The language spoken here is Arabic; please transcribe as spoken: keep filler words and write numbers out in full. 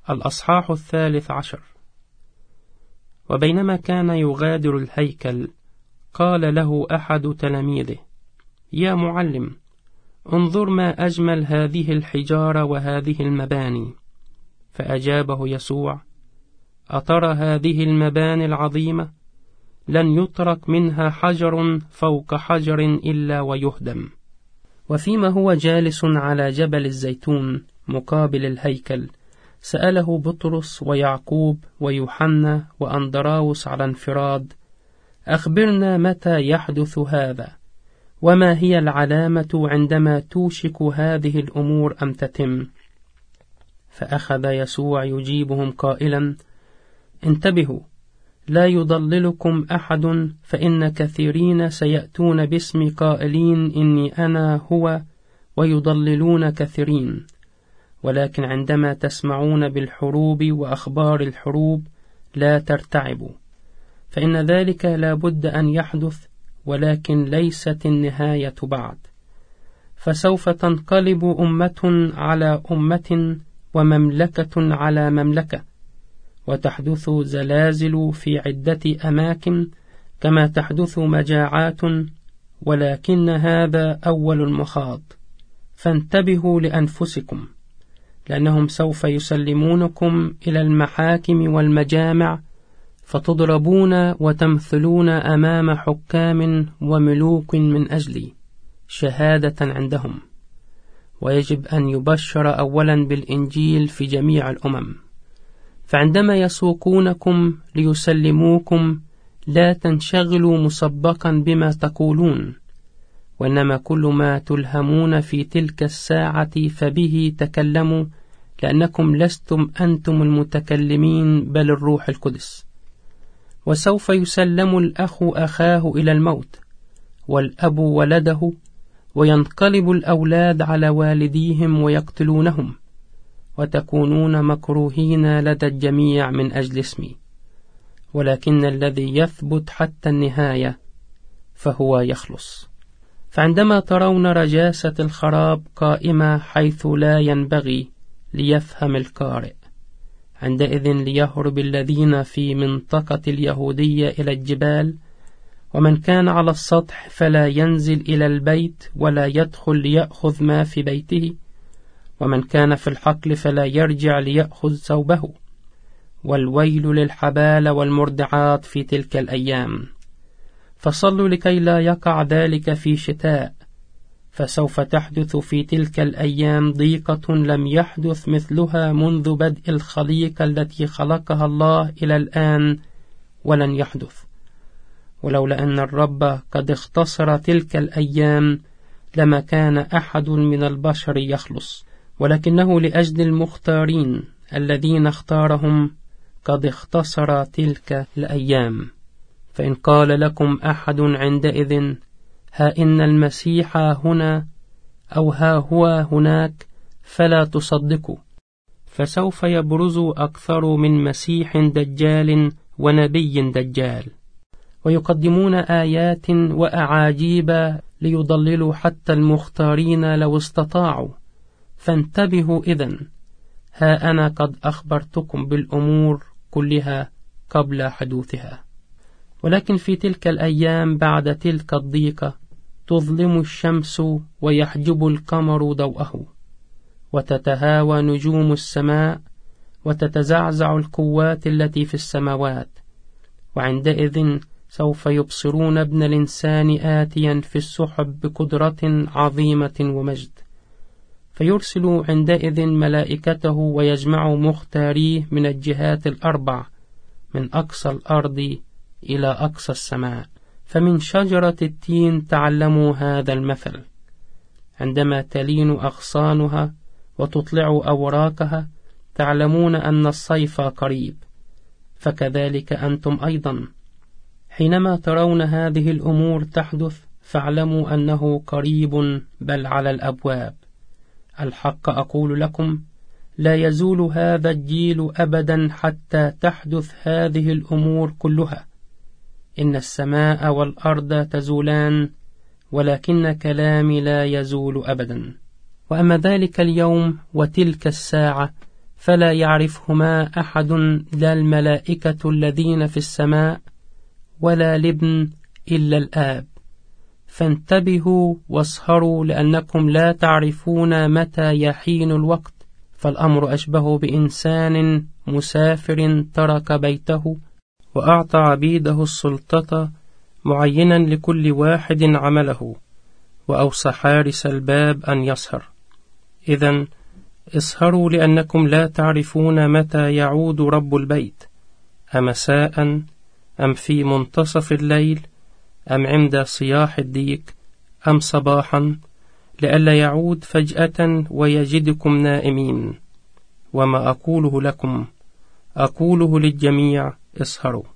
الأصحاح الثالث عشر. وبينما كان يغادر الهيكل قال له أحد تلاميذه: يا معلم، انظر ما أجمل هذه الحجارة وهذه المباني. فأجابه يسوع: أترى هذه المباني العظيمة؟ لن يترك منها حجر فوق حجر إلا ويهدم. وفيما هو جالس على جبل الزيتون مقابل الهيكل، سأله بطرس ويعقوب ويوحنا وأندراوس على انفراد: أخبرنا متى يحدث هذا، وما هي العلامة عندما توشك هذه الأمور أم تتم؟ فأخذ يسوع يجيبهم قائلا: انتبهوا، لا يضللكم أحد، فإن كثيرين سيأتون باسمي قائلين إني أنا هو، ويضللون كثيرين. ولكن عندما تسمعون بالحروب وأخبار الحروب لا ترتعبوا، فإن ذلك لا بد أن يحدث، ولكن ليست النهاية بعد. فسوف تنقلب أمة على أمة ومملكة على مملكة، وتحدث زلازل في عدة أماكن، كما تحدث مجاعات، ولكن هذا أول المخاض. فانتبهوا لأنفسكم، لأنهم سوف يسلمونكم إلى المحاكم والمجامع، فتضربون وتمثلون أمام حكام وملوك من أجلي شهادة عندهم. ويجب أن يبشر أولا بالإنجيل في جميع الأمم. فعندما يسوقونكم ليسلموكم لا تنشغلوا مسبقا بما تقولون، وإنما كل ما تلهمون في تلك الساعة فبه تكلموا، لأنكم لستم أنتم المتكلمين بل الروح القدس. وسوف يسلم الأخ أخاه إلى الموت، والأب ولده، وينقلب الأولاد على والديهم ويقتلونهم، وتكونون مكروهين لدى الجميع من أجل اسمي. ولكن الذي يثبت حتى النهاية فهو يخلص. فعندما ترون رجاسة الخراب قائمة حيث لا ينبغي، ليفهم القارئ، عندئذ ليهرب الذين في منطقة اليهودية إلى الجبال، ومن كان على السطح فلا ينزل إلى البيت ولا يدخل ليأخذ ما في بيته، ومن كان في الحقل فلا يرجع ليأخذ ثوبه. والويل للحبال والمرضعات في تلك الأيام. فصلوا لكي لا يقع ذلك في شتاء، فسوف تحدث في تلك الأيام ضيقة لم يحدث مثلها منذ بدء الخليقة التي خلقها الله إلى الآن، ولن يحدث. ولولا أن الرب قد اختصر تلك الأيام لما كان أحد من البشر يخلص، ولكنه لأجل المختارين الذين اختارهم قد اختصر تلك الأيام. فإن قال لكم أحد عندئذ: ها إن المسيح هنا، أو ها هو هناك، فلا تصدقوا، فسوف يبرز أكثر من مسيح دجال ونبي دجال، ويقدمون آيات وأعاجيب ليضللوا حتى المختارين لو استطاعوا. فانتبهوا إذن، ها أنا قد أخبرتكم بالأمور كلها قبل حدوثها. ولكن في تلك الأيام بعد تلك الضيقة تظلم الشمس ويحجب القمر ضوءه، وتتهاوى نجوم السماء، وتتزعزع القوات التي في السماوات. وعندئذ سوف يبصرون ابن الإنسان آتيا في السحب بقدرة عظيمة ومجد، فيرسل عندئذ ملائكته ويجمع مختاريه من الجهات الأربع، من أقصى الأرض إلى أقصى السماء. فمن شجرة التين تعلموا هذا المثل: عندما تلين أغصانها وتطلع أوراقها تعلمون أن الصيف قريب. فكذلك أنتم أيضا حينما ترون هذه الأمور تحدث فاعلموا أنه قريب، بل على الأبواب. الحق أقول لكم، لا يزول هذا الجيل أبدا حتى تحدث هذه الأمور كلها. إن السماء والأرض تزولان، ولكن كلامي لا يزول أبدا. وأما ذلك اليوم وتلك الساعة فلا يعرفهما أحد، لا الملائكة الذين في السماء ولا الابن إلا الآب. فانتبهوا واسهروا، لأنكم لا تعرفون متى يحين الوقت. فالأمر أشبه بإنسان مسافر ترك بيته وأعطى عبيده السلطة، معينا لكل واحد عمله، وأوصى حارس الباب أن يسهر. إذن اسهروا، لأنكم لا تعرفون متى يعود رب البيت، أمساء أم في منتصف الليل أم عند صياح الديك أم صباحا، لئلا يعود فجأة ويجدكم نائمين. وما أقوله لكم أقوله للجميع، اسهروا.